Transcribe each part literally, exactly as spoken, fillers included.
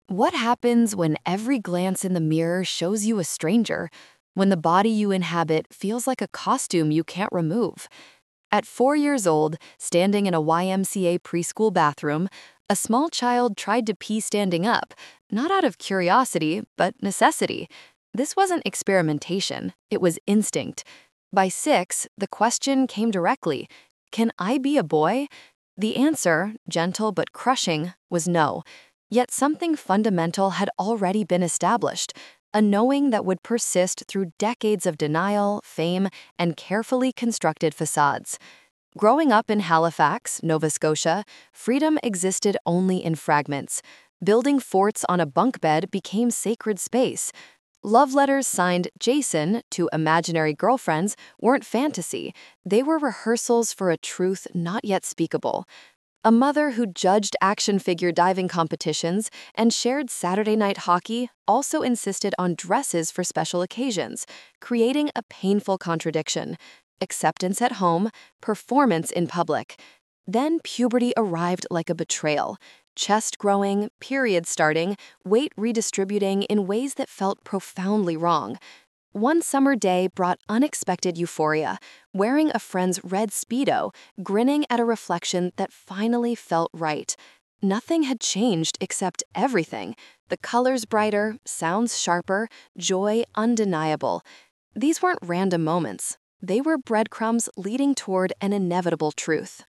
What happens when every glance in the mirror shows you a stranger? When the body you inhabit feels like a costume you can't remove? At four years old, standing in a Y M C A preschool bathroom, a small child tried to pee standing up, not out of curiosity, but necessity. This wasn't experimentation, it was instinct. By six, the question came directly: can I be a boy? The answer, gentle but crushing, was no. Yet something fundamental had already been established, a knowing that would persist through decades of denial, fame, and carefully constructed facades. Growing up in Halifax, Nova Scotia, freedom existed only in fragments. Building forts on a bunk bed became sacred space. Love letters signed Jason to imaginary girlfriends weren't fantasy. They were rehearsals for a truth not yet speakable. A mother who judged action figure diving competitions and shared Saturday night hockey also insisted on dresses for special occasions, creating a painful contradiction: acceptance at home, performance in public. Then puberty arrived like a betrayal: chest growing, period starting, weight redistributing in ways that felt profoundly wrong. One summer day brought unexpected euphoria, wearing a friend's red Speedo, grinning at a reflection that finally felt right. Nothing had changed except everything: the colors brighter, sounds sharper, joy undeniable. These weren't random moments. They were breadcrumbs leading toward an inevitable truth.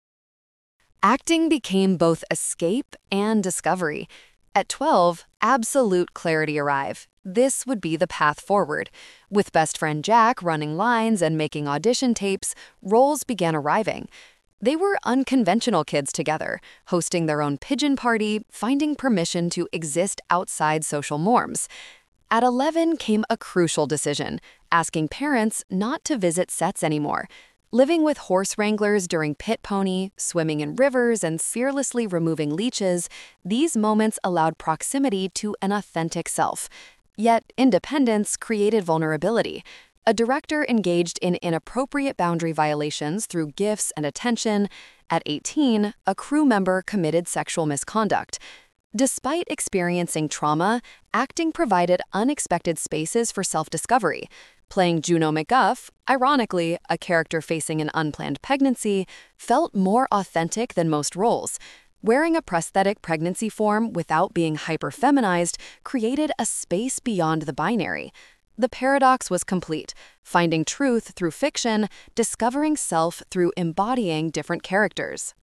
Acting became both escape and discovery. At twelve, absolute clarity arrived. This would be the path forward. With best friend Jack running lines and making audition tapes, roles began arriving. They were unconventional kids together, hosting their own pigeon party, finding permission to exist outside social norms. At eleven came a crucial decision: asking parents not to visit sets anymore. Living with horse wranglers during pit pony, swimming in rivers, and fearlessly removing leeches, these moments allowed proximity to an authentic self. Yet independence created vulnerability. A director engaged in inappropriate boundary violations through gifts and attention. At eighteen, a crew member committed sexual misconduct. Despite experiencing trauma, acting provided unexpected spaces for self-discovery. Playing Juno McGuff, ironically, a character facing an unplanned pregnancy, felt more authentic than most roles. Wearing a prosthetic pregnancy form without being hyper-feminized created a space beyond the binary. The paradox was complete: finding truth through fiction, discovering self through embodying different characters.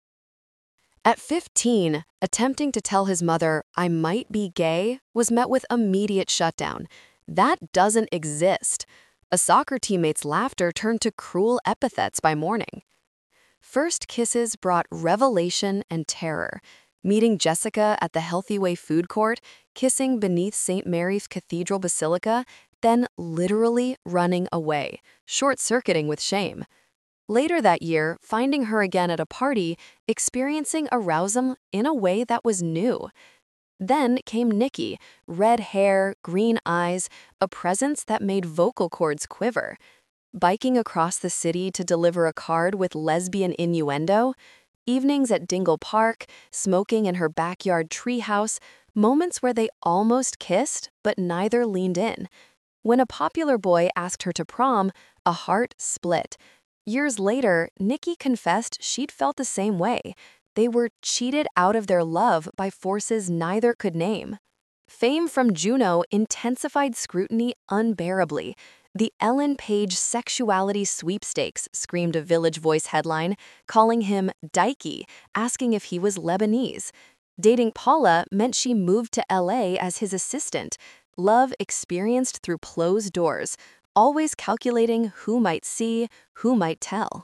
At fifteen, attempting to tell his mother, "I might be gay," was met with immediate shutdown. That doesn't exist. A soccer teammate's laughter turned to cruel epithets by morning. First kisses brought revelation and terror. Meeting Jessica at the Healthy Way food court, kissing beneath Saint Mary's Cathedral Basilica, then literally running away, short-circuiting with shame. Later that year, finding her again at a party, experiencing arousal in a way that was new. Then came Nikki: red hair, green eyes, a presence that made vocal cords quiver. Biking across the city to deliver a card with lesbian innuendo. Evenings at Dingle Park, smoking in her backyard treehouse, moments where they almost kissed, but neither leaned in. When a popular boy asked her to prom, a heart split. Years later, Nikki confessed she'd felt the same way. They were cheated out of their love by forces neither could name. Fame from Juno intensified scrutiny unbearably. The Ellen Page Sexuality Sweepstakes screamed a Village Voice headline, calling him dykey, asking if he was Lebanese. Dating Paula meant she moved to L A as his assistant. Love experienced through closed doors, always calculating who might see, who might tell.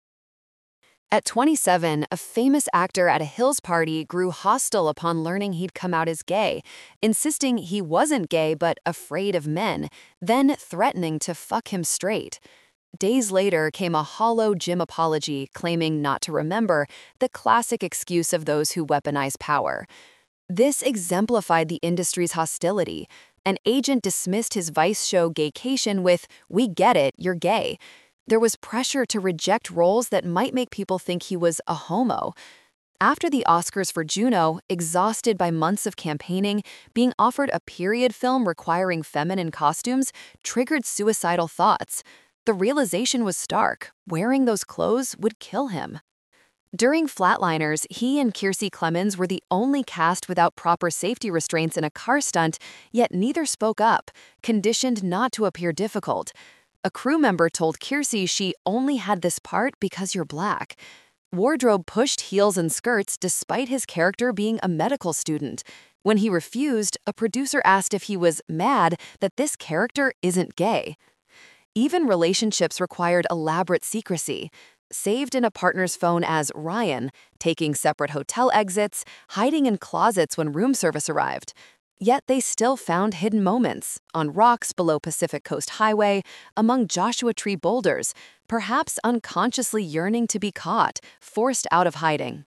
At twenty-seven, a famous actor at a Hills party grew hostile upon learning he'd come out as gay, insisting he wasn't gay but afraid of men, then threatening to fuck him straight. Days later came a hollow gym apology claiming not to remember, the classic excuse of those who weaponize power. This exemplified the industry's hostility. An agent dismissed his Vice show Gaycation with, "We get it, you're gay." There was pressure to reject roles that might make people think he was a homo. After the Oscars for Juno, exhausted by months of campaigning, being offered a period film requiring feminine costumes triggered suicidal thoughts. The realization was stark: wearing those clothes would kill him. During Flatliners, he and Kiersey Clemons were the only cast without proper safety restraints in a car stunt, yet neither spoke up, conditioned not to appear difficult. A crew member told Kiersey she only had this part because you're black. Wardrobe pushed heels and skirts despite his character being a medical student. When he refused, a producer asked if he was mad that this character isn't gay. Even relationships required elaborate secrecy. Saved in a partner's phone as Ryan, taking separate hotel exits, hiding in closets when room service arrived. Yet they still found hidden moments, on rocks below Pacific Coast Highway, among Joshua Tree boulders, perhaps unconsciously yearning to be caught, forced out of hiding.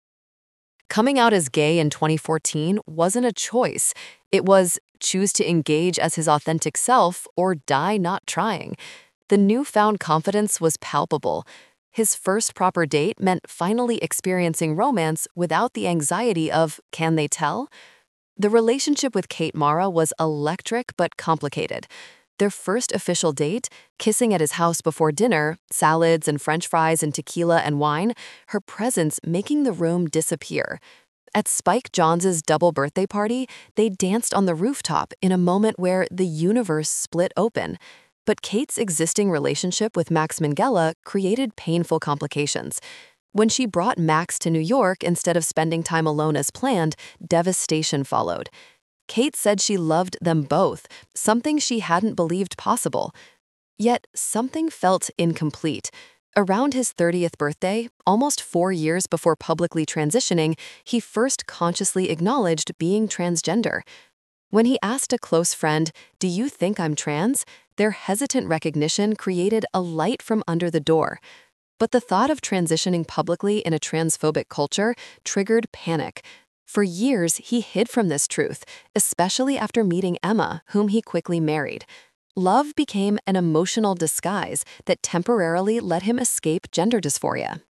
Coming out as gay in twenty fourteen wasn't a choice. It was choose to engage as his authentic self or die not trying. The newfound confidence was palpable. His first proper date meant finally experiencing romance without the anxiety of, can they tell? The relationship with Kate Mara was electric but complicated. Their first official date, kissing at his house before dinner, salads and french fries and tequila and wine, her presence making the room disappear. At Spike Jonze's double birthday party, they danced on the rooftop in a moment where the universe split open. But Kate's existing relationship with Max Minghella created painful complications. When she brought Max to New York instead of spending time alone as planned, devastation followed. Kate said she loved them both, something she hadn't believed possible. Yet something felt incomplete. Around his thirtieth birthday, almost four years before publicly transitioning, he first consciously acknowledged being transgender. When he asked a close friend, "Do you think I'm trans?" their hesitant recognition created a light from under the door. But the thought of transitioning publicly in a transphobic culture triggered panic. For years, he hid from this truth, especially after meeting Emma, whom he quickly married. Love became an emotional disguise that temporarily let him escape gender dysphoria.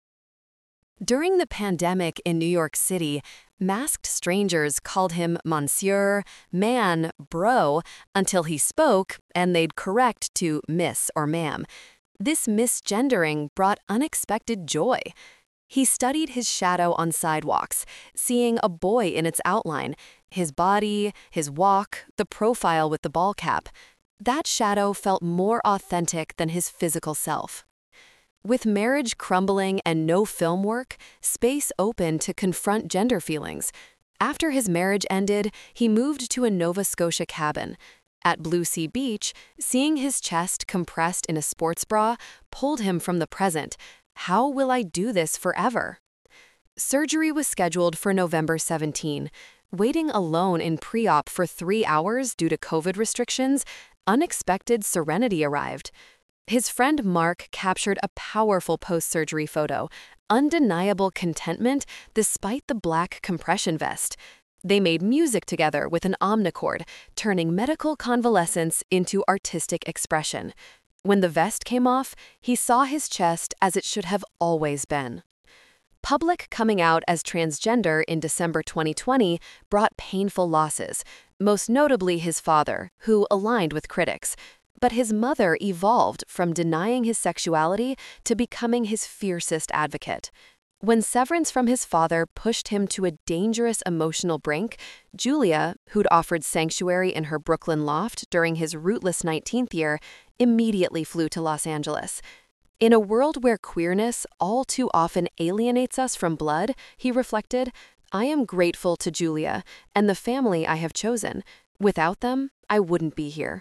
During the pandemic in New York City, masked strangers called him monsieur, man, bro, until he spoke and they'd correct to miss or ma'am. This misgendering brought unexpected joy. He studied his shadow on sidewalks, seeing a boy in its outline, his body, his walk, the profile with the ball cap. That shadow felt more authentic than his physical self. With marriage crumbling and no film work, space opened to confront gender feelings. After his marriage ended, he moved to a Nova Scotia cabin. At Blue Sea Beach, seeing his chest compressed in a sports bra pulled him from the present. How will I do this forever? Surgery was scheduled for November seventeenth. Waiting alone in pre-op for three hours due to COVID restrictions, unexpected serenity arrived. His friend Mark captured a powerful post-surgery photo, undeniable contentment despite the black compression vest. They made music together with an omnichord, turning medical convalescence into artistic expression. When the vest came off, he saw his chest as it should have always been. Public coming out as transgender in December twenty twenty brought painful losses, most notably his father, who aligned with critics. But his mother evolved from denying his sexuality to becoming his fiercest advocate. When severance from his father pushed him to a dangerous emotional brink, Julia, who'd offered sanctuary in her Brooklyn loft during his rootless nineteenth year, immediately flew to Los Angeles. In a world where queerness all too often alienates us from blood, he reflected, I am grateful to Julia and the family I have chosen. Without them, I wouldn't be here.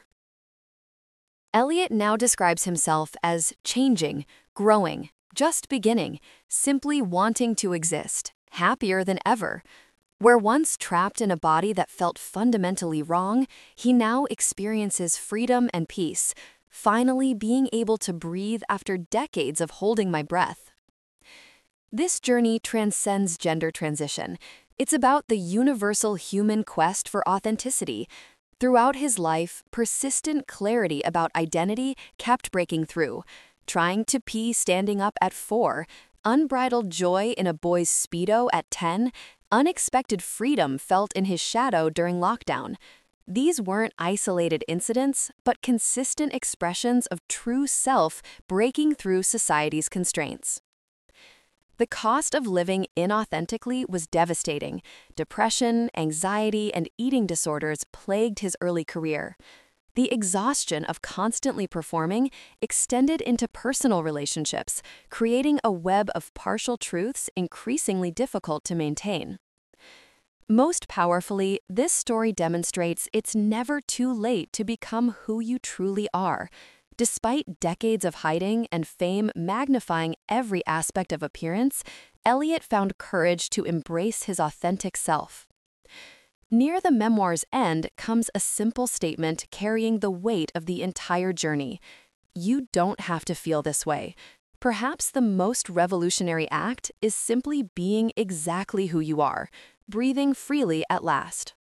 Elliot now describes himself as changing, growing, just beginning, simply wanting to exist, happier than ever. Where once trapped in a body that felt fundamentally wrong, he now experiences freedom and peace, finally being able to breathe after decades of holding my breath. This journey transcends gender transition. It's about the universal human quest for authenticity. Throughout his life, persistent clarity about identity kept breaking through. Trying to pee standing up at four, Unbridled joy in a boy's Speedo at ten, unexpected freedom felt in his shadow during lockdown. These weren't isolated incidents, but consistent expressions of true self breaking through society's constraints. The cost of living inauthentically was devastating. Depression, anxiety, and eating disorders plagued his early career. The exhaustion of constantly performing extended into personal relationships, creating a web of partial truths increasingly difficult to maintain. Most powerfully, this story demonstrates it's never too late to become who you truly are. Despite decades of hiding and fame magnifying every aspect of appearance, Elliot found courage to embrace his authentic self. Near the memoir's end comes a simple statement carrying the weight of the entire journey. You don't have to feel this way. Perhaps the most revolutionary act is simply being exactly who you are, breathing freely at last.